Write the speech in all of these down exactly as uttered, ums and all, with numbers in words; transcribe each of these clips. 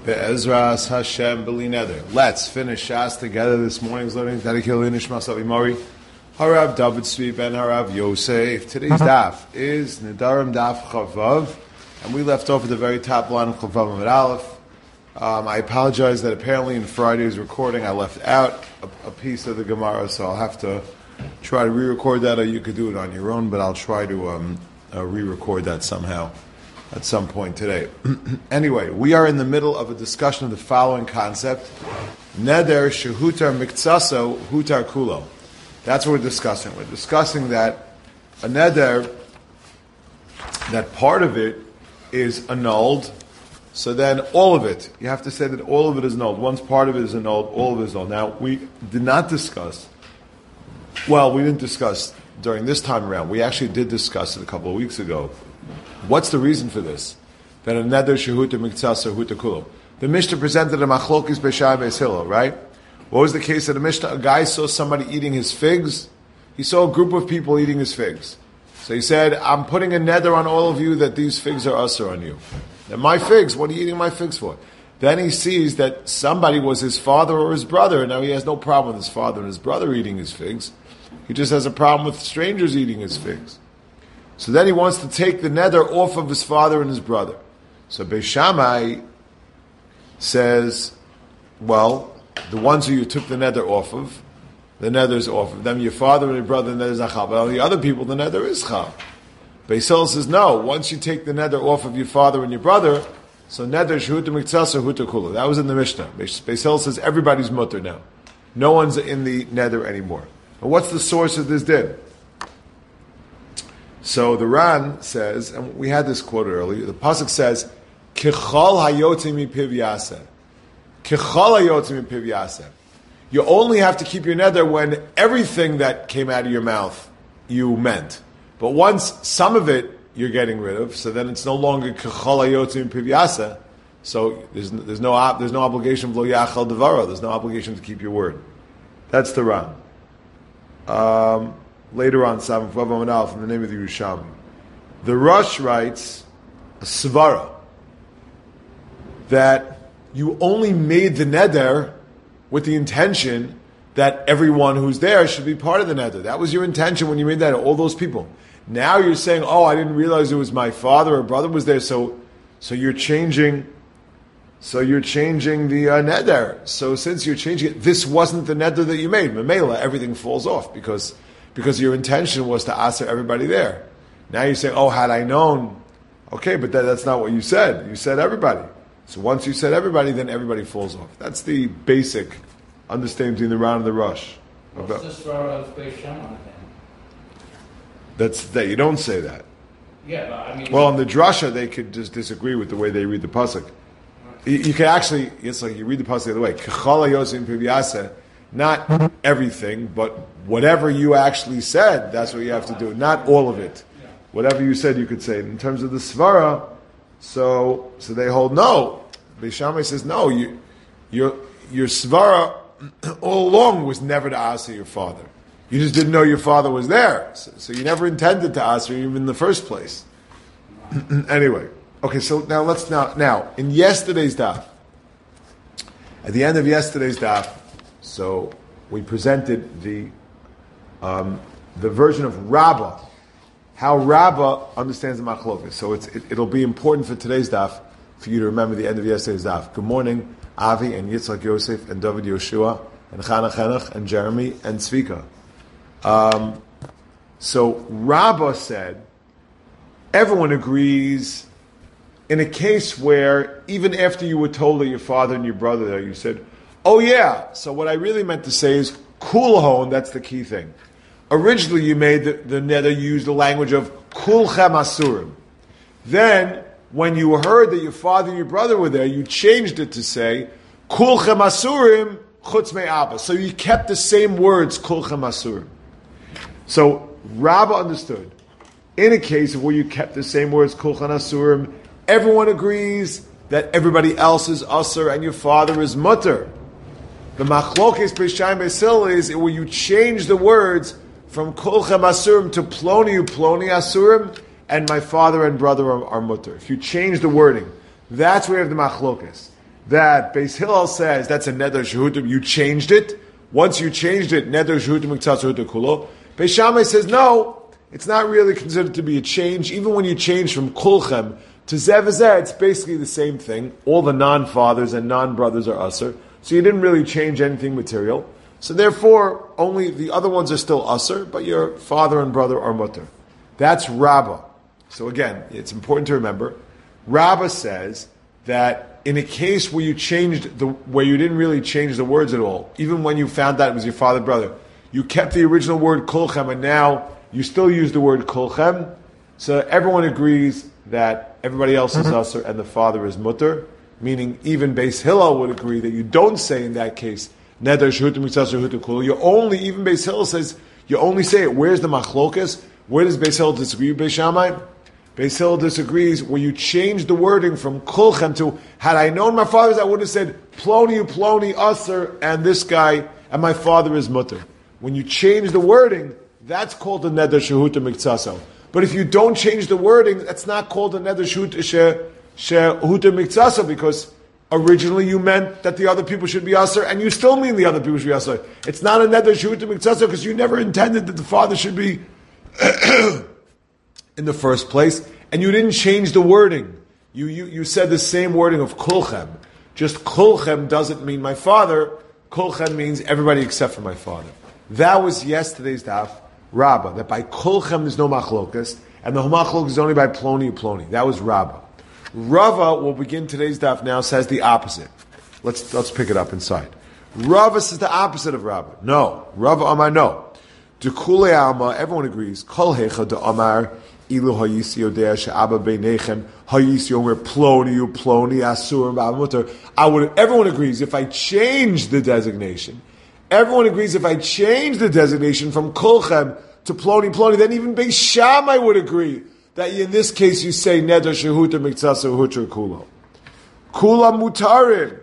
Be'ezras Hashem B'li Neder. Let's finish Shas together this morning's learning. Dedicated Nishmas Avimari, Harav David Tzvi Ben Harav Yosef. Today's daf is Nedarim Daf Chavav, and we left off at the very top line of Chavav Amud Aleph. Um, I apologize that apparently in Friday's recording I left out a, a piece of the Gemara, so I'll have to try to re-record that, or you could do it on your own, but I'll try to um, uh, re-record that somehow at some point today. Anyway, we are in the middle of a discussion of the following concept: Neder shehutar mikzaso hutar kulo. That's what we're discussing. We're discussing that a neder, that part of it is annulled, so then all of it, you have to say that all of it is annulled. Once part of it is annulled, all of it is annulled. Now, we did not discuss, well, we didn't discuss during this time around. We actually did discuss it a couple of weeks ago. What's the reason for this? That a neder shehuta mikzasa huta kulo. The Mishnah presented a machlokis b'shai beis Hillel, right? What was the case of the Mishnah? A guy saw somebody eating his figs. He saw a group of people eating his figs. So he said, I'm putting a neder on all of you that these figs are usher on you. Now my figs, what are you eating my figs for? Then he sees that somebody was his father or his brother. Now he has no problem with his father and his brother eating his figs. He just has a problem with strangers eating his figs. So then he wants to take the neder off of his father and his brother. So Beis Shammai says, well, the ones who you took the neder off of, the neder is off of them. Your father and your brother, the neder is achal. But on the other people, the neder is chal. Beis Hillel says, no, once you take the neder off of your father and your brother, so neder shehuta mikzasa huta kula. That was in the Mishnah. Beis Hillel says everybody's mutter now. No one's in the neder anymore. And what's the source of this din? So the Ran says, and we had this quoted earlier, the pasuk says, Kichal hayotzi mipiv yaseh. Kichal hayotzi mipiv yaseh. You only have to keep your neder when everything that came out of your mouth you meant. But once some of it you're getting rid of, so then it's no longer Kichal hayotzi mipiv yaseh. So there's, there's, no, there's no obligation of lo yachal devaro. There's no obligation to keep your word. That's the Ran. Um... Later on, Samach Vav Amud Aleph, in the name of the Yerushalmi, the Rosh writes a svara that you only made the neder with the intention that everyone who's there should be part of the neder. That was your intention when you made that, all those people. Now you're saying, oh, I didn't realize it was my father or brother was there, so so you're changing so you're changing the uh, neder. So since you're changing it, this wasn't the neder that you made. Memela, everything falls off because Because your intention was to ask everybody there. Now you're saying, oh, had I known, okay, but that, that's not what you said. You said everybody. So once you said everybody, then everybody falls off. That's the basic understanding between the Ran and the Rush. What's the story of Beis Shammai then? That's that. You don't say that. Yeah, but I mean... Well, in the drasha, they could just disagree with the way they read the pasuk. You, you can actually, it's like you read the pasuk the other way. K'chala yosim piviyaseh. Not everything, but whatever you actually said, that's what you have to do. Not all of it. Whatever you said, you could say. In terms of the svara, so so they hold no. Beis Shammai says no. You, your your svara all along was never to answer your father. You just didn't know your father was there, so, so you never intended to answer him in the first place. Anyway, okay. So now let's now now in yesterday's daf. At the end of yesterday's daf. So we presented the um, the version of Rabbah, how Rabbah understands the machlokes. So it's, it, it'll be important for today's daf for you to remember the end of yesterday's daf. Good morning, Avi and Yitzchak Yosef and David Yoshua and Chana Chenach and Jeremy and Tzvika. Um, so Rabbah said, everyone agrees in a case where even after you were told that your father and your brother there, you said, oh yeah, so what I really meant to say is kulhon, that's the key thing. Originally you made the, the neder, you used the language of kulchem asurim. Then, when you heard that your father and your brother were there, you changed it to say kulchem asurim chutz me'abba. So you kept the same words, kulchem asurim. So Rabbah understood. In a case where you kept the same words, kulchem asurim, everyone agrees that everybody else is asur and your father is mutter. The machlokes Beis Shammai Beis Hillel is where you change the words from kulchem asurim to ploni uploni asurim, and my father and brother are, are mutter. If you change the wording, that's where you have the machlokes. that Beis Hillel says that's a neder shehutim, you changed it. Once you changed it, neder shehutim miktsasa huta kulo. Beis Shammai says no, it's not really considered to be a change. Even when you change from kulchem to zev zeh, it's basically the same thing. All the non-fathers and non-brothers are usher, so you didn't really change anything material. So therefore, only the other ones are still usher, but your father and brother are mutter. That's Rabbah. So again, it's important to remember, Rabbah says that in a case where you changed the, where you didn't really change the words at all, even when you found out it was your father and brother, you kept the original word kulchem and now you still use the word kulchem, so everyone agrees that everybody else is usher and the father is mutter, meaning even Beis Hillel would agree that you don't say in that case, neder shehutim miktsasa huta kulo. You only, even Beis Hillel says, you only say it. Where's the machlokas? Where does Beis Hillel disagree with Beis Shammai? Beis Hillel disagrees where you change the wording from kulchem to, had I known my fathers, I would have said, ploni ploni usher, and this guy, and my father is mutter. When you change the wording, that's called a neder shehuta miktsasa. But if you don't change the wording, that's not called a neder shehuta miktsasa, because originally you meant that the other people should be usher, and you still mean the other people should be usher. It's not a neder shehuta miktsasa because you never intended that the father should be in the first place, and you didn't change the wording. You, you, you said the same wording of kulchem. Just kulchem doesn't mean my father. Kulchem means everybody except for my father. That was yesterday's daf, Rabbah, that by kulchem there's no machlokas, and the machlokas is only by ploni ploni. That was Rabbah. Rava, we'll begin today's daf now, says the opposite. Let's let's pick it up inside. Rava says the opposite of Rabbah. No. Rava Amar, no. Dekule Alma, everyone agrees. Kol hecha de Amar, ilu hayisi yodea she'aba beinechem, hayisi omer ploni u ploni asur ba'amutar. I would, everyone agrees if I change the designation, everyone agrees if I change the designation from kolchem to ploni ploni, then even Beis Shammai would agree that in this case you say neder shehuta miktsasa hutra kulo. Kula mutarim.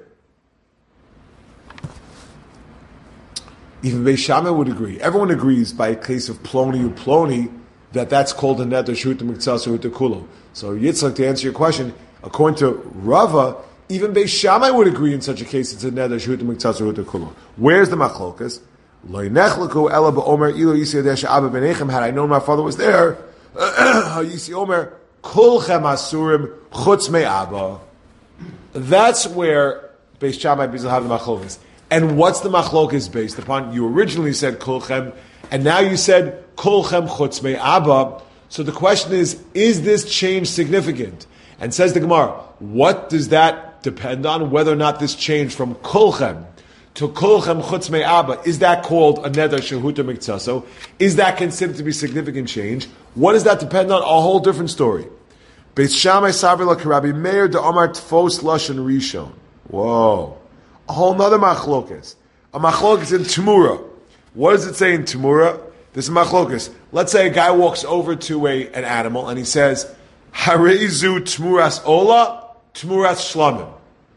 Even Beis Shammai would agree. Everyone agrees by a case of ploni u ploni that that's called a neder shehuta miktsasa hutra kulo. So Yitzchak, to answer your question, according to Rava, even Beis Shammai would agree in such a case it's a neder shehuta miktsasa hutra kulo. Where's the machlokas? Lo nechlaku ela ba'omer ilu yisi yodeh she'aba b'nechem. Had I known my father was there, Yisi Omer kulchem asurim chutz me'aba. That's where Beis Shammai Beis Hillel have the machlokas. And what's the machlokas based upon? You originally said kulchem, and now you said kulchem chutz me'aba. So the question is, is this change significant? And says the Gemara, what does that depend on? Whether or not this change from kulchem to kulchem chutz me'aba, is that called a neder shehuta miktsasa? Is that considered to be significant change? What does that depend on? A whole different story. Beis Shammai saber la Rabbi Meir de Amar tfos lashon rishon. Whoa. A whole nother machlokas. A machlokas in Temura. What does it say in Temura? This is machlokas. Let's say a guy walks over to a, an animal and he says, Harezu tmuras ola, tmuras shlamim.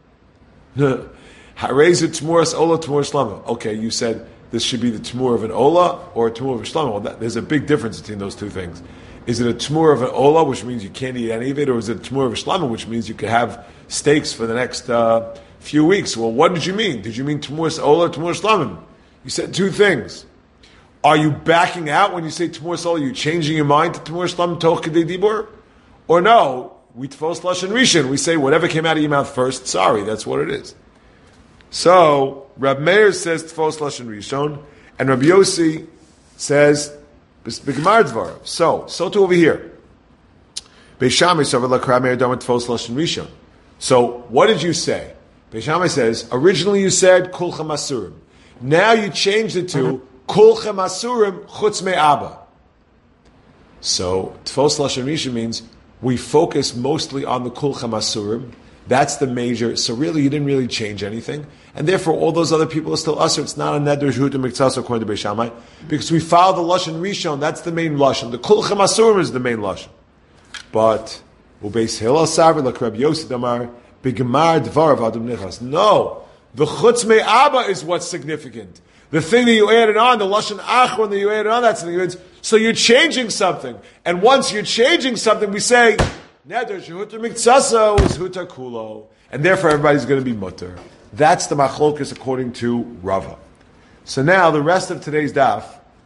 Harezu tmuras ola, tmuras shlamim. Okay, you said this should be the tmur of an ola or a tmur of a shlamim. Well, that, there's a big difference between those two things. Is it a tmur of an ola, which means you can't eat any of it, or is it a tmur of a shlamim, which means you could have steaks for the next uh, few weeks? Well, what did you mean? Did you mean tmuras ola or tmuras shlamim? You said two things. Are you backing out when you say tmuras ola? Are you changing your mind to tmuras shlamim toch kedei dibur? Or no, we tfos lashon rishon. We say whatever came out of your mouth first, sorry, that's what it is. So, Rab Meir says tfos lashon rishon, and Rabbi Yossi says b'gemar dvarav. So, so too over here. Beis Shammai savar la Rab Meir damat tfos lashon rishon. So, what did you say? Beis Shammai says, originally you said kulchem asurim. Now you changed it to kulchem asurim chutz me'aba. So, tfos lashon rishon means we focus mostly on the kulchem asurim. That's the major. So really, you didn't really change anything, and therefore all those other people are still usher. It's not a neder shehuta miktsasa according to Beis Shammai, because we follow the lashon rishon. That's the main lashon. The kulchem asurim is the main lashon. But ubeis hillel saver like Rabbi Yossi damar b'gemar dvarav adam nichas. No, the chutz me'aba is what's significant. The thing that you added on, the lashon achron that you added on, that's significant. So you're changing something, and once you're changing something, we say Neder shehutar miktsasa is hutar kulo, and therefore everybody's going to be mutter. That's the machlokas according to Rava. So now the rest of today's daf,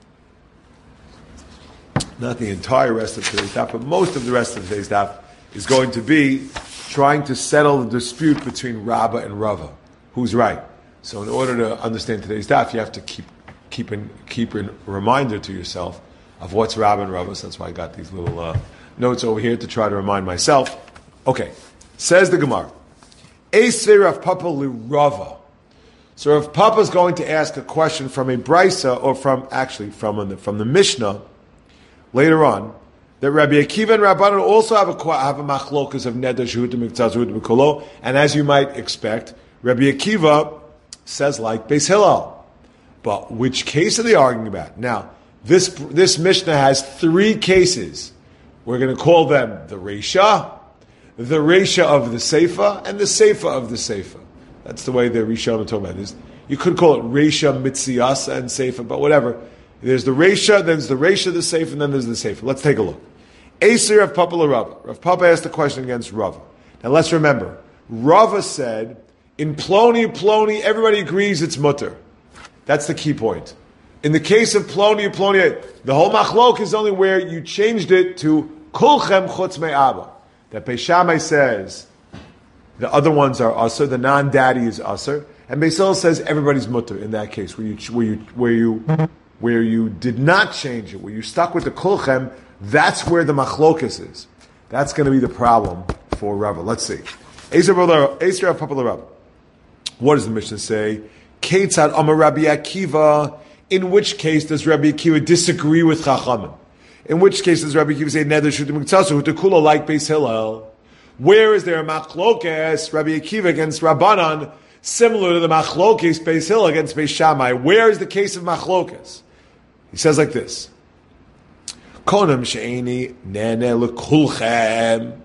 not the entire rest of today's daf, but most of the rest of today's daf is going to be trying to settle the dispute between Rabba and Rava. Who's right? So in order to understand today's daf, you have to keep keep in, keep a reminder to yourself of what's Rabba and Rava. So that's why I got these little uh, notes over here to try to remind myself. Okay, says the Gemara. Eisvei Rav Papa li Rava. So Rav Papa is going to ask a question from a brisa, or from actually from the, from the Mishnah later on, that Rabbi Akiva and Rabbanan also have a have a machlokas of neder shehuta miktzah shehuta mikolo, and as you might expect, Rabbi Akiva says like Beis Hillel. But which case are they arguing about? Now, this this Mishnah has three cases. We're going to call them the Reisha, the Reisha of the Seifa, and the Seifa of the Seifa. That's the way the Rishonim are talking about this. You could call it Reisha, Mitziasa, and Seifa, but whatever. There's the Reisha, then there's the Reisha, the Seifa, and then there's the Seifa. Let's take a look. Aser Rav Papa Rava. Rav Papa asked the question against Rava. Now let's remember, Rava said, in Ploni, Ploni, everybody agrees it's mutter. That's the key point. In the case of Ploni, Ploni, the whole machlok is only where you changed it to Kulchem Chutz Me'aba. That Beis Shammai says the other ones are usher, the non-daddy is usher, and Beis Hillel says everybody's mutter in that case, where you where you where you where you did not change it, where you stuck with the Kulchem. That's where the machlokas is. That's going to be the problem for Rava. Let's see. Eser Papa Rava. What does the Mishnah say? Ketzad Amar Rabbi Akiva. In which case does Rabbi Akiva disagree with Chachamim? In which case does Rabbi Akiva say Neder Shehuta Miktzah Shehuta Kulo like Beis Hillel? Where is there a machlokas Rabbi Akiva against Rabbanan similar to the machlokas Beis Hillel against Beis Shammai? Where is the case of machlokas? He says like this. Konam she'eni nene lekulchem.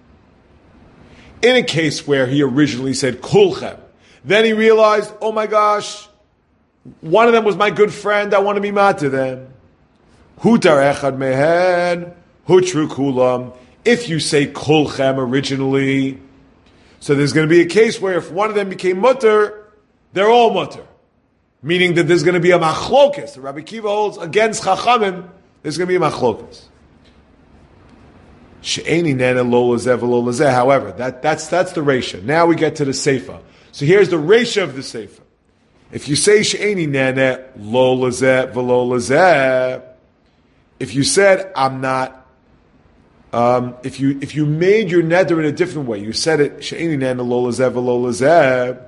In a case where he originally said kulchem, then he realized, oh my gosh, one of them was my good friend, I want to be mad to them. Hutar echad mehen, hutru kulam. If you say kulchem originally, so there's going to be a case where if one of them became mutter, they're all mutter. Meaning that there's going to be a machlokas. The Rabbi Akiva holds against Chachamim, there's going to be a machlokas. She'eni nena lo lazeh v'lo lazeh. However, that, that's, that's the Reisha. Now we get to the Seifa. So here's the Reisha of the Seifa. If you say she'eni nena lo lazeh v'lo lazeh, if you said, I'm not, um, if you if you made your neder in a different way, you said it, she'eni nena lo lazeh v'lo lazeh,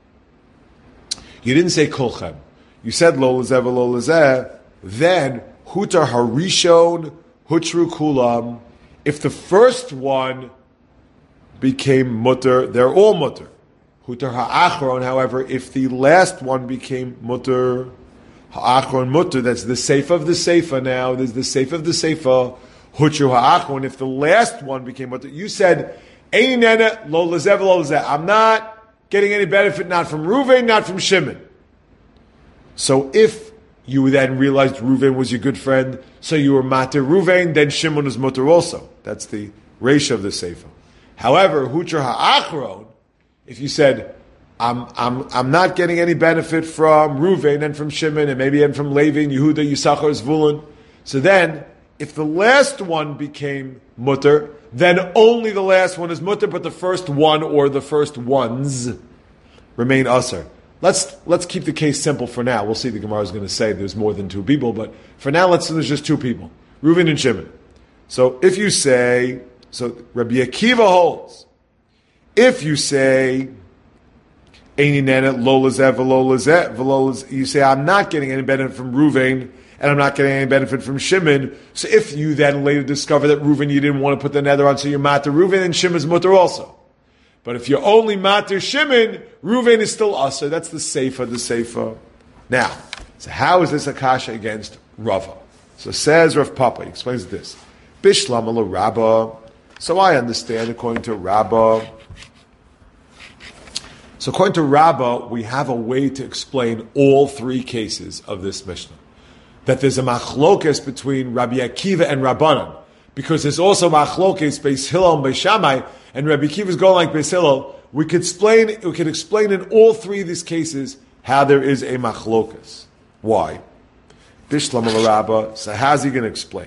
you didn't say kolchem. You said lo lazeh v'lo lazeh, then Hutar harishon hutru kulam. If the first one became mutter, they're all mutter. Hutar ha'achron, however, if the last one became mutter, ha'achron mutter, that's the seifa of the seifa now, there's the seifa of the seifa, hutru ha'achron, if the last one became mutter, you said, Eini nene lo lezev lo lezeh. I'm not getting any benefit, not from Reuven, not from Shimon. So if you then realized Reuven was your good friend, so you were mater Reuven, then Shimon is mutter also. That's the Reisha of the Seifa. However, Hutra ha'achron, if you said, I'm, I'm, I'm not getting any benefit from Reuven and from Shimon and maybe even from Levi and Yehuda, Yisachar, Zvulun, so then, if the last one became mutter, then only the last one is mutter, but the first one or the first ones remain usher. Let's let's keep the case simple for now. We'll see. The Gemara is going to say there's more than two people, but for now, let's say there's just two people, Reuven and Shimon. So if you say, so Rabbi Akiva holds, if you say, Eini nene lo lezeh v'lo lezeh v'lo lezeh, you say I'm not getting any benefit from Reuven and I'm not getting any benefit from Shimon. So if you then later discover that Reuven you didn't want to put the nether on, so you're mater Reuven and Shimon's mutter also. But if you're only mater Shimon, Reuven is still usher. That's the seifa, the seifa. Now, so how is this akasha against Rava? So says Rav Papa, he explains this. Bishlam ala Rabba. So I understand according to Rabba. So according to Rabba, we have a way to explain all three cases of this Mishnah. That there's a machlokas between Rabbi Akiva and Rabbanan. because there's also machlokes Beis Hillel and Beis Shammai, and Rabbi Akiva is going like Beis Hillel, we could explain we could explain in all three of these cases how there is a machlokas. Why? Bishlam al Rabba. So how's he going to explain?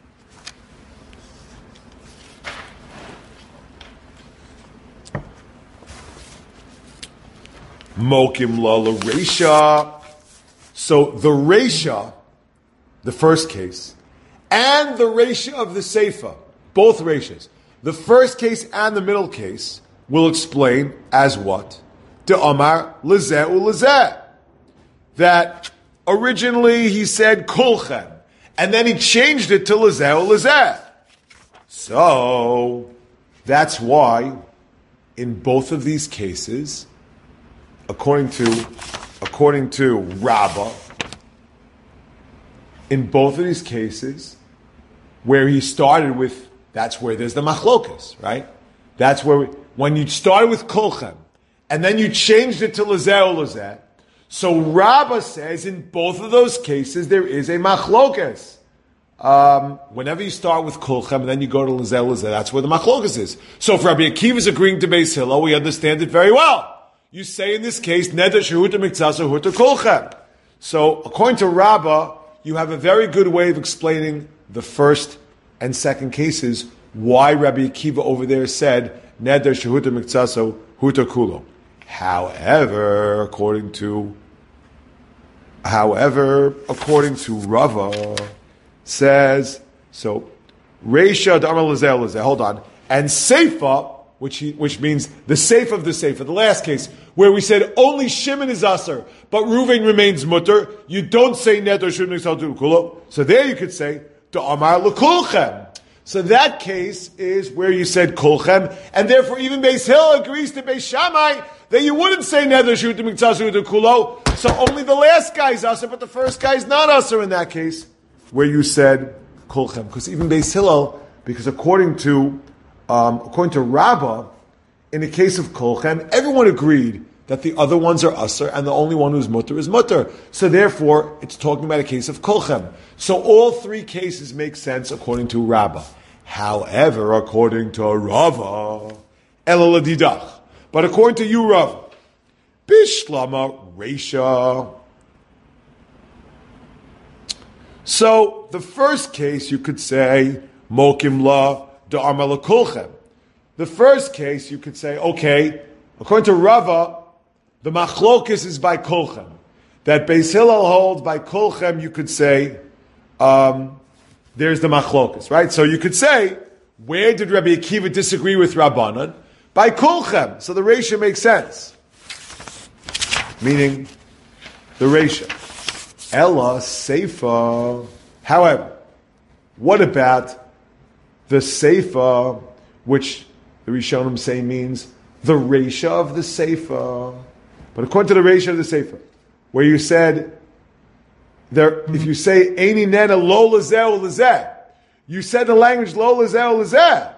Mokim la reisha. So the reisha, the first case, and the reisha of the seifa, both reishas, the first case and the middle case, will explain as what? De Omar lezeh u lezeh. That originally he said kulchem, and then he changed it to lezeh u lezeh. So that's why in both of these cases, according to according to Rabbah, in both of these cases, where he started with, that's where there's the machlokas, right? That's where, we, when you started with kolchem, and then you changed it to lezeh or lezeh, so Rabbah says in both of those cases there is a machlokas. Um, whenever you start with kolchem and then you go to lezeh or lezeh, that's where the machlokas is. So if Rabbi Akiva is agreeing to Beis Hillel, we understand it very well. You say in this case, neder shehuta miktsasa huta kolchem. So according to Rabbah, you have a very good way of explaining the first and second cases, why Rabbi Akiva over there said, neder shehuta miktsasa huta kulo. However, according to, however, according to Rava, says, so, Reisha d'amar lezeh lezeh, hold on, and Seifa, which he, which means the Seifa of the Seifa, the last case, where we said only Shimon is Aser, but Reuven remains mutter, you don't say Neder Shudnik Saltu Kulo. So there you could say, D'amar l'kulchem. So that case is where you said Kulchem, and therefore even Beis Hillel agrees to Beis Shammai that you wouldn't say Neder Shudnik Saltu Kulo, so only the last guy is Aser, but the first guy is not Aser in that case, where you said Kulchem. Because even Beis Hillel, because according to Um, according to Rabbah, in the case of Kolchem, everyone agreed that the other ones are Asr, and the only one who's Mutter is Mutter. So therefore, it's talking about a case of Kolchem. So all three cases make sense according to Rabbah. However, according to Rava, Elaladidach. But according to you, Rava, Bishlama Reisha. So the first case you could say, Mokim La, the first case, you could say, okay, according to Rava, the machlokus is by kolchem. That Beis Hillel holds by kolchem, you could say, um, there's the machlokus, right? So you could say, where did Rabbi Akiva disagree with Rabbanan? By kolchem. So the ratio makes sense. Meaning, the ratio. Ella seifa. However, what about the Seifa, which the Rishonim say means the Reisha of the Seifa? But according to the Reisha of the Seifa, where you said, there, if you say, Eini nena lo lezeh o lezeh, you said the language lo lezeh o lezeh.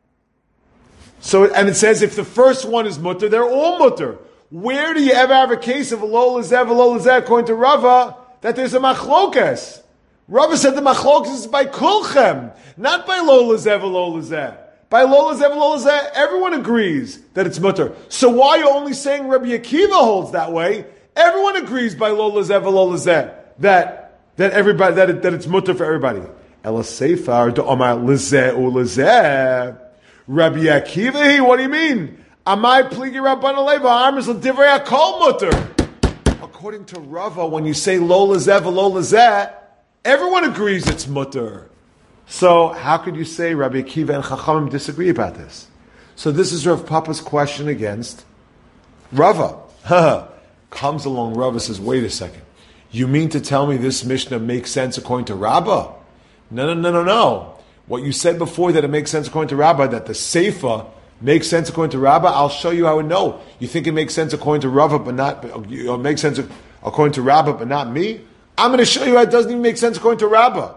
So, and it says if the first one is mutter, they're all mutter. Where do you ever have a case of a lo lezeh, lo lezeh, according to Rava, that there's a machlokas? Rava said the machlokas is by kulchem, not by lo lezeh lo lezeh. By lo lezeh lo lezeh, everyone agrees that it's mutter. So why are you only saying Rabbi Akiva holds that way? Everyone agrees by lo lezeh lo lezeh that that everybody that it, that it's mutter for everybody. Ela seifar do omar lezeh u lezeh. Rabbi Akiva, what do you mean? Amai pligi rabban aleva armas l'divrei hakol mutter. According to Rava, when you say lo lezeh lo lezeh, everyone agrees it's mutter. So how could you say Rabbi Akiva and Chachamim disagree about this? So this is Rav Papa's question against Rava. Comes along Rava, says, wait a second. You mean to tell me this Mishnah makes sense according to Rabbah? No, no, no, no, no. What you said before that it makes sense according to Rabbah, that the Seifa makes sense according to Rabbah, I'll show you how I know. You think it makes sense according to Rava, but not, it makes sense according to Rabbah, but not me? I'm going to show you how it doesn't even make sense according to Rabbah.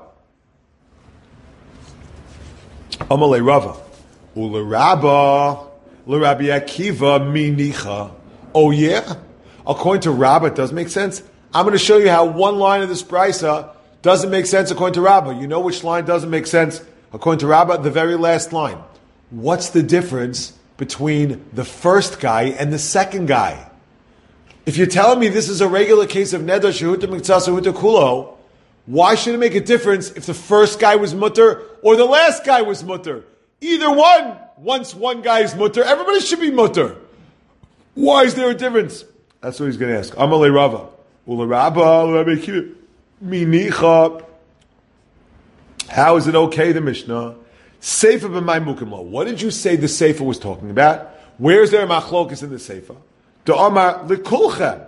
Amalei Rava. Ula Rabbah, Le Rabbi Akiva, Minicha. Oh yeah? According to Rabbah, it does make sense? I'm going to show you how one line of this brisa doesn't make sense according to Rabbah. You know which line doesn't make sense According to Rabbah, the very last line. What's the difference between the first guy and the second guy? If you're telling me this is a regular case of Neder Shehuta Miktsas Shehuta Kulo, why should it make a difference if the first guy was mutter or the last guy was mutter? Either one, once one guy is mutter, everybody should be mutter. Why is there a difference? That's what he's going to ask. Amalei Rava. Ula Rabba, Rabbi Akiva. Minicha. How is it okay, the Mishnah? Sefer b'may mukim lo. What did you say the Sefer was talking about? Where's there a machlokas in the Sefer? Da'amar likulchem.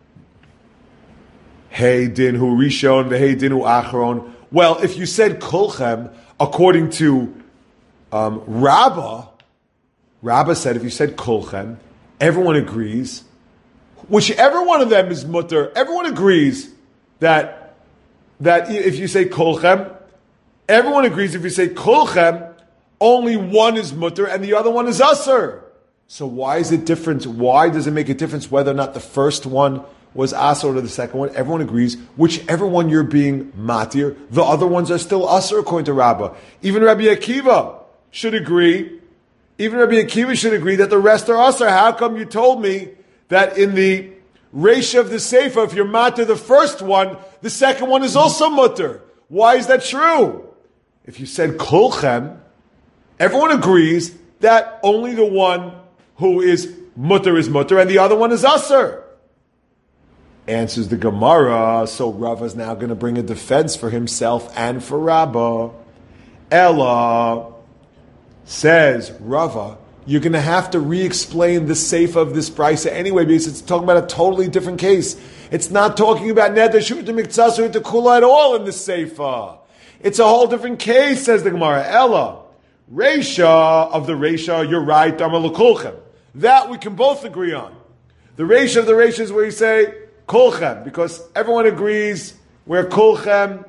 Hey din hu rishon v'hei din hu acharon. Well, if you said kulchem, according to um, Rabbah, Rabbah said if you said kulchem, everyone agrees. Whichever one of them is mutter, everyone agrees that that if you say kulchem, everyone agrees if you say kulchem, only one is mutter and the other one is asur. So why is it different? Why does it make a difference whether or not the first one was asur or the second one? Everyone agrees. Whichever one you're being matir, the other ones are still asur according to Rabbah. Even Rabbi Akiva should agree. Even Rabbi Akiva should agree that the rest are asur. How come you told me that in the Reisha of the Sefer, if you're matir the first one, the second one is also mutter? Why is that true? If you said kulchem, everyone agrees that only the one who is mutter is mutter and the other one is asur. Answers the Gemara, so Rava is now going to bring a defense for himself and for Rabbah. Ella says, Rava, you're going to have to re-explain the seif of this brisa anyway, because it's talking about a totally different case. It's not talking about neder shuta miktsas or kula at all in the seifa. It's a whole different case, says the Gemara. Ella, Reisha of the Reisha, you're right, Amar l'kulchem. That we can both agree on. The Reisha of the Reisha is where you say kulchem, because everyone agrees we're kulchem.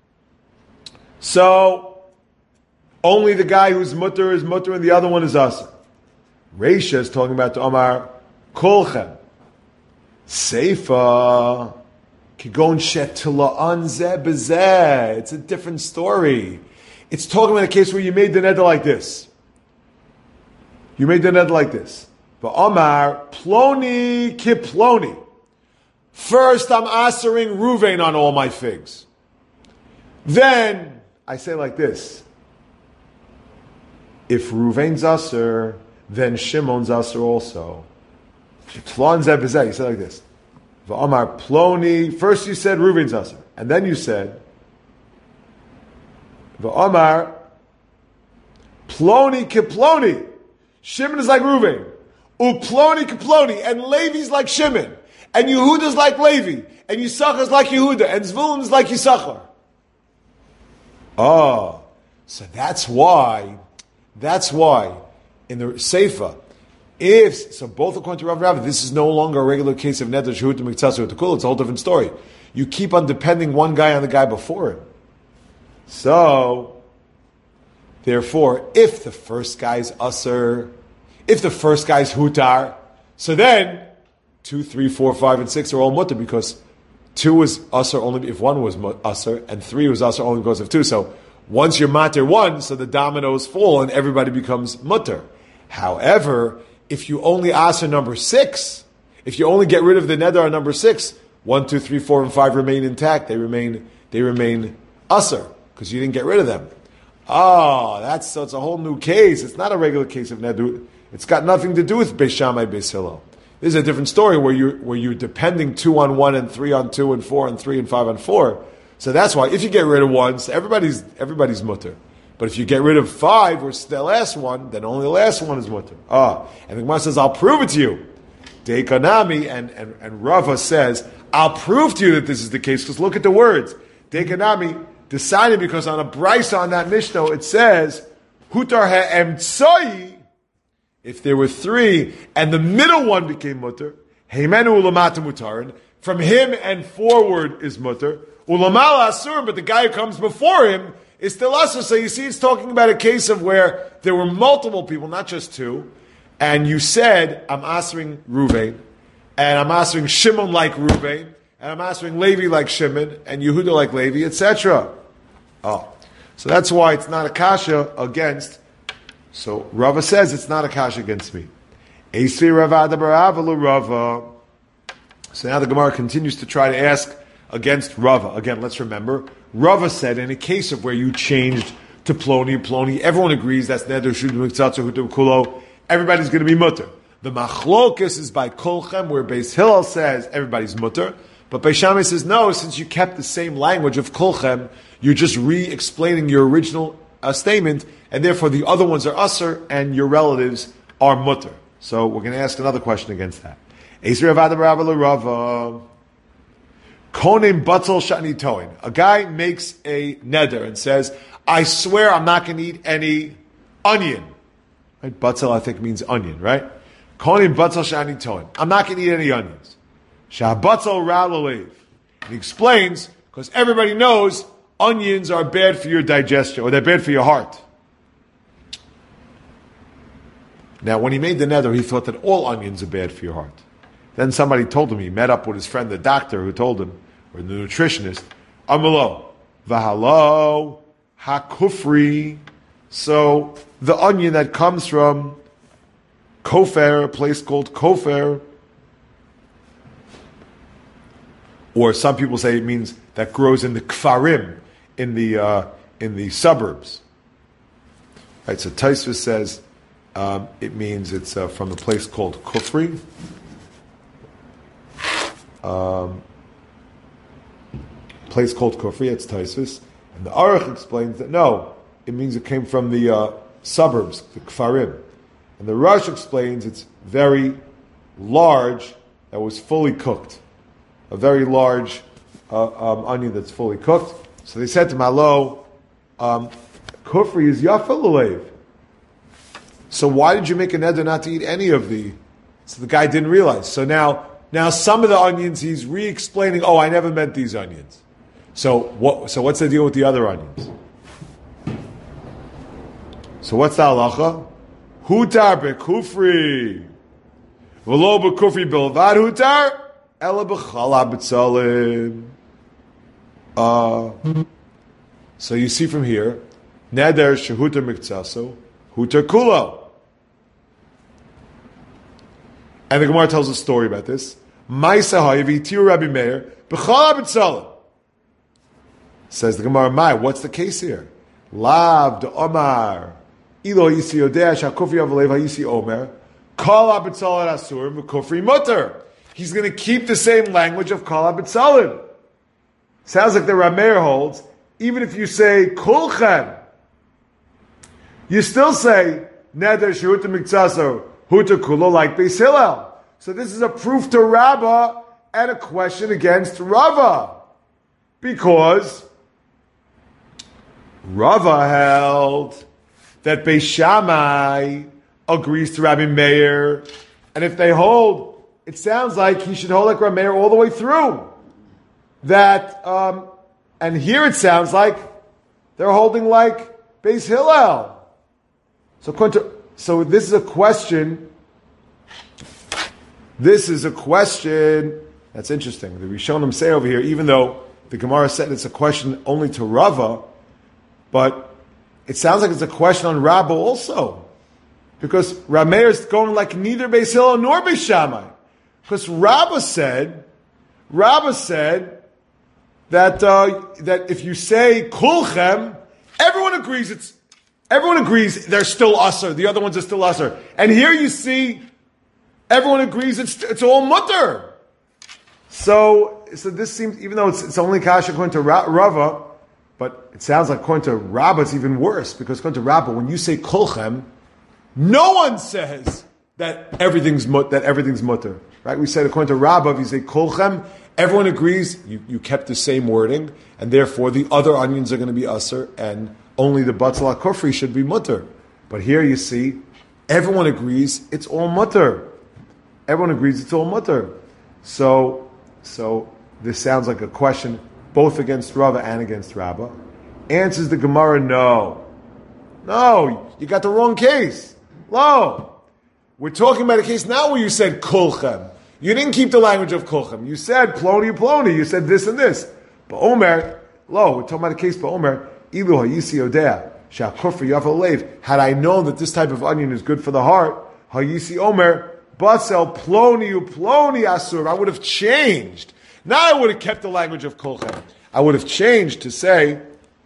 So only the guy who's mutter is mutter and the other one is asur. Reisha is talking about the Omar kulchem. Seifa kigon shetila'an zeh bezeh. It's a different story. It's talking about a case where you made the neder like this. You made the neder like this. But Omar ploni kiploni. First, I'm asering Ruvain on all my figs. Then, I say like this. If Ruvain's aser, then Shimon's aser also. Tlon zebizeh, you say like this. V'amar ploni, first you said Ruvain's aser. And then you said, V'amar ploni kiploni. Shimon is like Ruvain. Uploni kiploni. And Levi's like Shimon. And Yehuda's like Levi, and Yisachar's like Yehuda, and Zvulun is like Yisachar. Oh, so that's why, that's why, in the Seifa, if, so both according to Rav Rav, this is no longer a regular case of Neder Shehuta Miktsas or Tekula, it's a whole different story. You keep on depending one guy on the guy before him. So, therefore, if the first guy's Asr, if the first guy's Hutar, so then, Two, three, four, five, and six are all mutter because two was usher only if one was usher, and three was usher only because of two. So once you're matter one, so the dominoes fall and everybody becomes mutter. However, if you only usher number six, if you only get rid of the neder on number six, one, two, three, four, and five remain intact. They remain they remain usher because you didn't get rid of them. Oh, that's so it's a whole new case. It's not a regular case of neder. It's got nothing to do with Beis Shammai, Beis Hillel. This is a different story where you where you're depending two on one and three on two and four on three and five on four. So that's why if you get rid of one, so everybody's everybody's mutter. But if you get rid of five, or the last one, then only the last one is mutter. Ah, and the Gemara says, "I'll prove it to you." Dekanami and and and Rava says, "I'll prove to you that this is the case." Because look at the words. Dekanami decided because on a brisa on that Mishnah it says, "Hutar ha'emtzoi." If there were three, and the middle one became mutter, heimenu ulamata mutarin, from him and forward is mutter, ulamal asur, but the guy who comes before him is still asur. So you see, it's talking about a case of where there were multiple people, not just two, and you said, I'm asering Ruvain, and I'm asering Shimon like Ruvain, and I'm asering Levi like Shimon, and Yehuda like Levi, et cetera. Oh. So that's why it's not a kasha against. So Rava says it's not a kasha against me. Eisvi Rava Adabarava Rava. So now the Gemara continues to try to ask against Rava. Again, let's remember, Rava said in a case of where you changed to Ploni, Ploni, everyone agrees that's Neder Shudim Miktzatzu Hutum Kulo. Everybody's going to be mutter. The Machlokus is by Kolchem, where Beis Hillel says everybody's mutter. But Beis Shammai says, no, since you kept the same language of Kolchem, you're just re-explaining your original uh, statement, and therefore the other ones are usser, and your relatives are mutter. So we're going to ask another question against that. Eisri Avada Barava Rava. Konim Batzel Shani Toin. A guy makes a neder and says, I swear I'm not going to eat any onion. Right? Batzel, I think, means onion, right? Konim Batzel Shani Toin. I'm not going to eat any onions. Shabatzel Ralalev. He explains, because everybody knows onions are bad for your digestion, or they're bad for your heart. Now, when he made the neder, he thought that all onions are bad for your heart. Then somebody told him, he met up with his friend, the doctor, who told him, or the nutritionist, Amalo, Vahalo, Hakufri. So, the onion that comes from Kofer, a place called Kofer, or some people say it means that grows in the Kfarim, in the uh, in the suburbs. Right, so Taisvis says um, it means it's uh, from a place called Kufri. Um, place called Kufri, it's Taisvis. And the Aruch explains that no, it means it came from the uh, suburbs, the Kfarim. And the Rush explains it's very large, that was fully cooked. A very large uh, um, onion that's fully cooked. So they said to Malo, um, Kufri is Yafa Lalev. So why did you make a neder not to eat any of the? So the guy didn't realize. So now, now some of the onions he's re-explaining. Oh, I never meant these onions. So what? So what's the deal with the other onions? So what's the halacha? Hutar bekufri, v'lo bekufri bilvad hutar. Uh, so you see from here, Neder shehuter mikzaso, huter kulo. And the Gemara tells a story about this. Ma'isa hayav itiru Rabbi Meir b'chal abitzalim. Says the Gemara, "My, what's the case here? Lav de Omar ilo yisi yodeh shakufri avalev hayisi Omer kol abitzalim asur v'kufri mutter." He's going to keep the same language of Kol HaBitzalim. Sounds like the Rameir holds, even if you say Kulchem, you still say Neder Shehuta Mikzaso Huta Kulo like Beis Hillel. So this is a proof to Rabbah and a question against Rava. Because Rava held that Beis Shammai agrees to Rabbi Meir, and if they hold, it sounds like he should hold like Rameir all the way through. That, um, and here it sounds like they're holding like Beis Hillel. So, so this is a question. This is a question that's interesting. The Rishonim say over here, even though the Gemara said it's a question only to Rava, but it sounds like it's a question on Rabbah also, because Rameir is going like neither Beis Hillel nor Beis Shammai. Because Rabbah said, Rabbah said that uh, that if you say kulchem, everyone agrees it's everyone agrees they're still usser. The other ones are still usser. And here you see, everyone agrees it's it's all mutter. So so this seems, even though it's it's only kasha according to Rava, but it sounds like according to Rabbah it's even worse, because according to Rabbah, when you say kulchem, no one says that everything's mut, that everything's mutter. Right? We said according to Rabbah, if you say kolchem, everyone agrees you, you kept the same wording, and therefore the other onions are going to be usser, and only the batzal kufri should be mutter. But here you see, everyone agrees it's all mutter. Everyone agrees it's all mutter. So, so this sounds like a question both against Rava and against Rabbah. Answers the Gemara, no. No, you got the wrong case. Lo. We're talking about a case now where you said kolchem. You didn't keep the language of kolchem. You said ploni ploni. You said this and this. But Omer, lo, we're talking about a case for Omer. Ilu hayisi odea shakufri yafal leiv. Had I known that this type of onion is good for the heart, hayisi omer basel ploni uploni asur. I would have changed. Now I would have kept the language of kolchem. I would have changed to say,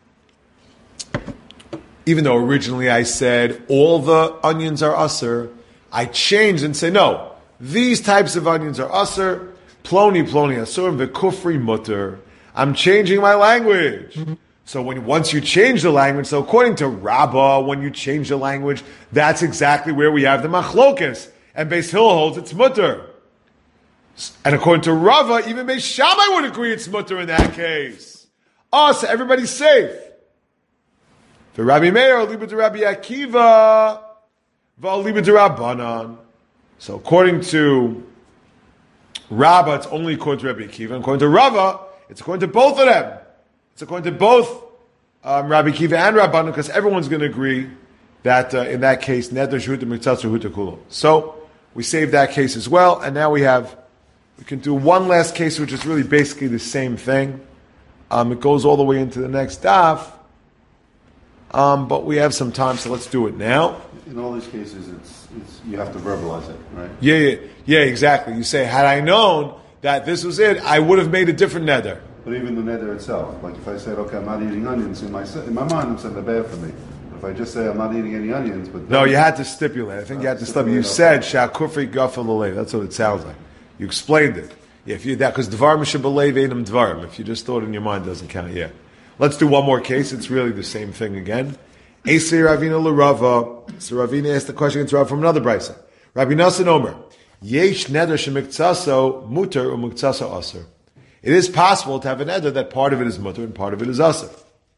even though originally I said all the onions are asur, I changed and say no. These types of onions are asur. Ploni ploni asur v'kufri mutter. I'm changing my language. Mm-hmm. So when once you change the language, so according to Rabbah, when you change the language, that's exactly where we have the machlokas. And Beis Hillel holds it's mutter. And according to Rava, even Beis Shammai would agree it's mutter in that case. Oh, so everybody's safe. For Rabbi Meir, liba to Rabbi Akiva, val liba to Rabbanan. So according to Rabbah, it's only according to Rabbi Akiva. And according to Rava, it's according to both of them. It's according to both um, Rabbi Akiva and Rabbanan, because everyone's going to agree that uh, in that case, neder shuta miktsatsu huta kulo. So we saved that case as well, and now we have, we can do one last case, which is really basically the same thing. Um, it goes all the way into the next daf, um, but we have some time, so let's do it now. In all these cases, it's, it's you have to verbalize it, right? Yeah, yeah, yeah, exactly. You say, had I known that this was it, I would have made a different neder. But even the neder itself, like if I said, okay, I'm not eating onions, in my in my mind, it's a bad for me. If I just say I'm not eating any onions, but no, you had to stipulate. I think you had to stipulate. You said shakufri gafel alev. That's what it sounds like. You explained it. Yeah, if you that because dvarim shebalev einam dvarim. If you just thought in your mind, it doesn't count. Yeah. Let's do one more case. It's really the same thing again. Esei Ravina l'Rava. So Ravina asked the question against Rav from another brisa. Rabbi Nassan Omer. Yesh neder shemiktaso muter umiktaso aser. It is possible to have an neder that part of it is muter and part of it is aser.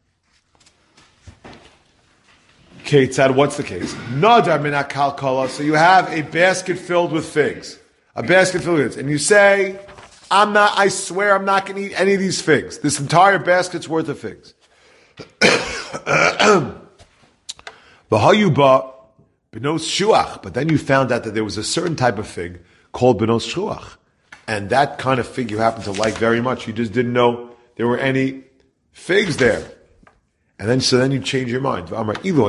Ketzad, what's the case? Nadar min kalkala. So you have a basket filled with figs, a basket filled with figs, and you say, "I'm not. I swear, I'm not going to eat any of these figs. This entire basket's worth of figs." V'hayuba benos shuach. But then you found out that there was a certain type of fig called benos shuach, and that kind of fig you happen to like very much. You just didn't know there were any figs there. And then, so then you change your mind. Had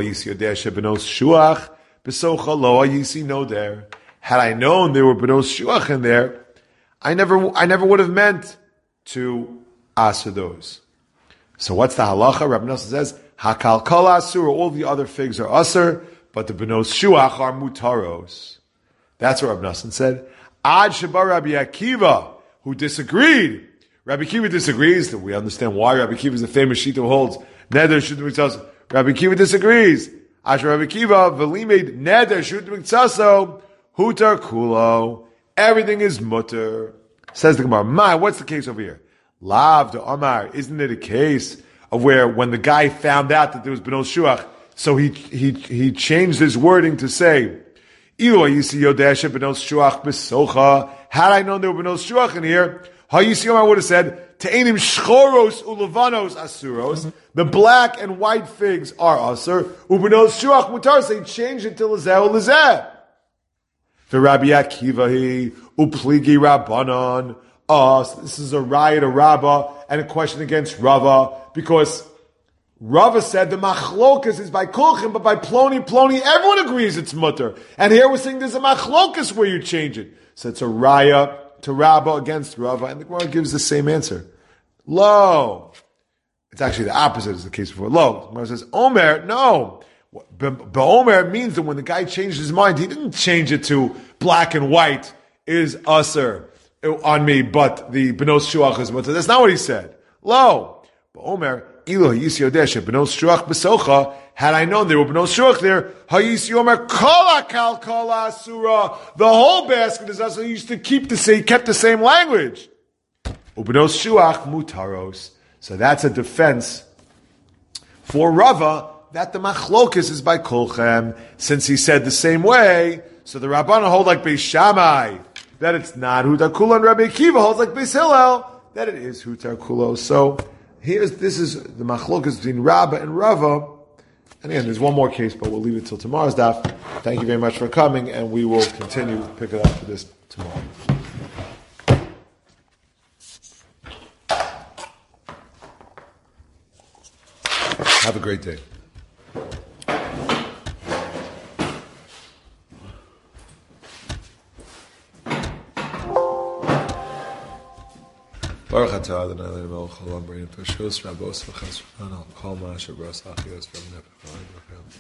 I known there were benos shuach in there, I never, I never would have meant to asa those. So what's the halacha? Rabbi Nosson says, hakal kol asur, all the other figs are asur, but the benos shuach are mutaros. That's what Rabbi Nosson said. Ad shabar Rabbi Akiva, who disagreed. Rabbi Akiva disagrees, that we understand why Rabbi Akiva is the famous shita who holds neder shut miktaso. Rabbi Akiva disagrees. Asher Rabbi Akiva v'limed neder shut miktaso hutar kulo. Everything is mutter. Says the Gemara. Ma, what's the case over here? Lav the Amar. Isn't it a case of where when the guy found out that there was benos shuach, so he he he changed his wording to say, Ilu yisi yodesha benos shuach besocha. Had I known there were benos shuach in here, Hayisiyom, I would have said, Te'enim shchoros ulavanos asuros. The black and white figs are asur. Ubenos shuach mutar. So he changed it to lezeh lezeh. For Rabbi Akiva, he upligi rabbanon. Uh, so this is a riot, a Rabbah, and a question against Rava, because Rava said the machlokas is by kulchim, but by ploni ploni, everyone agrees it's mutter. And here we're saying there's a machlokas where you change it. So it's a raya to Rabbah against Rava, and the Gemara gives the same answer. Lo. It's actually the opposite as the case before. Lo. The Gemara says, Omer, no. But Omer means that when the guy changed his mind, he didn't change it to black and white is usher on me, but the benos shuach is mutter. That's not what he said. Lo. But Omer, Ilo hayisi yodesha benos shuach besocha. Had I known there were benos shuach there, hayisi Omer kol akal kol asura. The whole basket is us. He used to keep the same, kept the same language. Ubenos shuach mutaros. So that's a defense for Rava that the machlokas is by kolchem, since he said the same way. So the Rabbanan hold like Beis Shammai that it's not Hutar Kulo, and Rabbi Akiva holds like Beis Hillel that it is Hutar Kulo. So here's this is the machlokas between Rabbah and Rava. And again, there's one more case, but we'll leave it till tomorrow's daf. Thank you very much for coming, and we will continue to pick it up for this tomorrow. Have a great day. Baruch atah Adonai Eloheinu melech haolam b'reinu pashos rabos v'chesron al kol ma'asher b'ras achios v'amnepech v'ayim v'chem.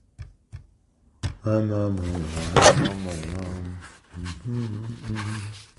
Um, um, um, um, um, um, um, um, um.